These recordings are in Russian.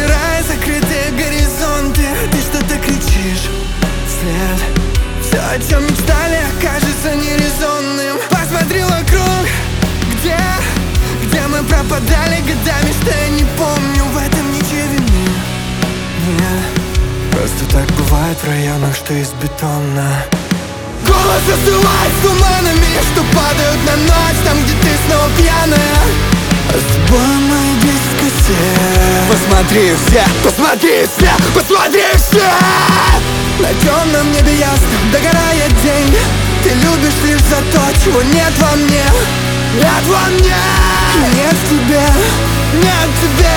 пожирая закрытые горизонты. Ты что-то кричишь вслед. Все, о чем мечтали, окажется нерезонным. Посмотри вокруг, где мы пропадали годами, что я не помню. В этом ничьей вины нет. Просто так бывает в районах, что из бетона. Голос остывает с туманами, что падают на ночь, там, где ты снова пьяная. А с тобой мои 10 кассет. Посмотри все, посмотри все, посмотри все. На темном небе ясно догорает день. Ты любишь лишь за то, чего нет во мне. Нет во мне. Нет в тебе, нет в тебе.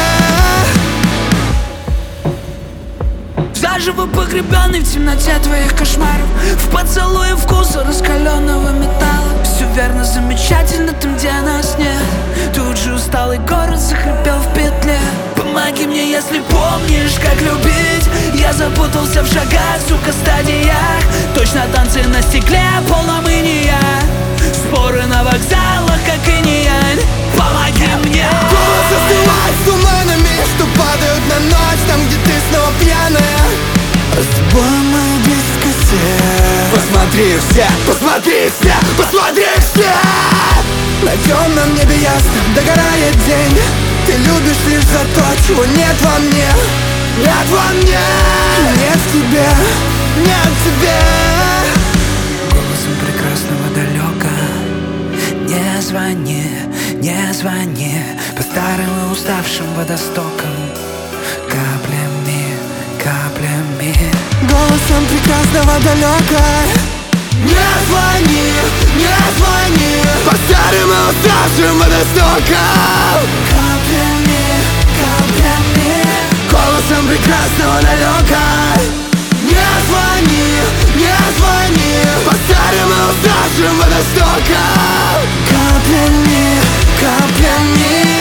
Заживо погребенный в темноте твоих кошмаров, в поцелуе вкуса раскаленного металла. Все верно, замечательно там, где нас нет. Тут же усталый город захрипел в петле. Помоги мне, если помнишь, как любить. Я запутался в шагах, сука, стадиях. Точно танцы на стекле, полном иния. Споры на вокзалах, как инь-янь. Помоги мне. Голос остывает с туманами, что падают на ночь, там, где ты снова пьяная. А с тобой мои 10 кассет. Посмотри все, посмотри все, посмотри все. На темном небе ясно догорает день. Ты любишь лишь за то, чего нет во мне. Нет во мне. Нет в тебе, нет в тебе. Голосом прекрасного далека. Не звони, не звони по старым и уставшим водостокам. Каплями, каплями. Голосом прекрасного далека. Не звони, не звони по старым и уставшим водостокам. Каплями, каплями. Голосом прекрасного далека. Не звони, не звони по старым и уставшим водостокам. Каплями, каплями.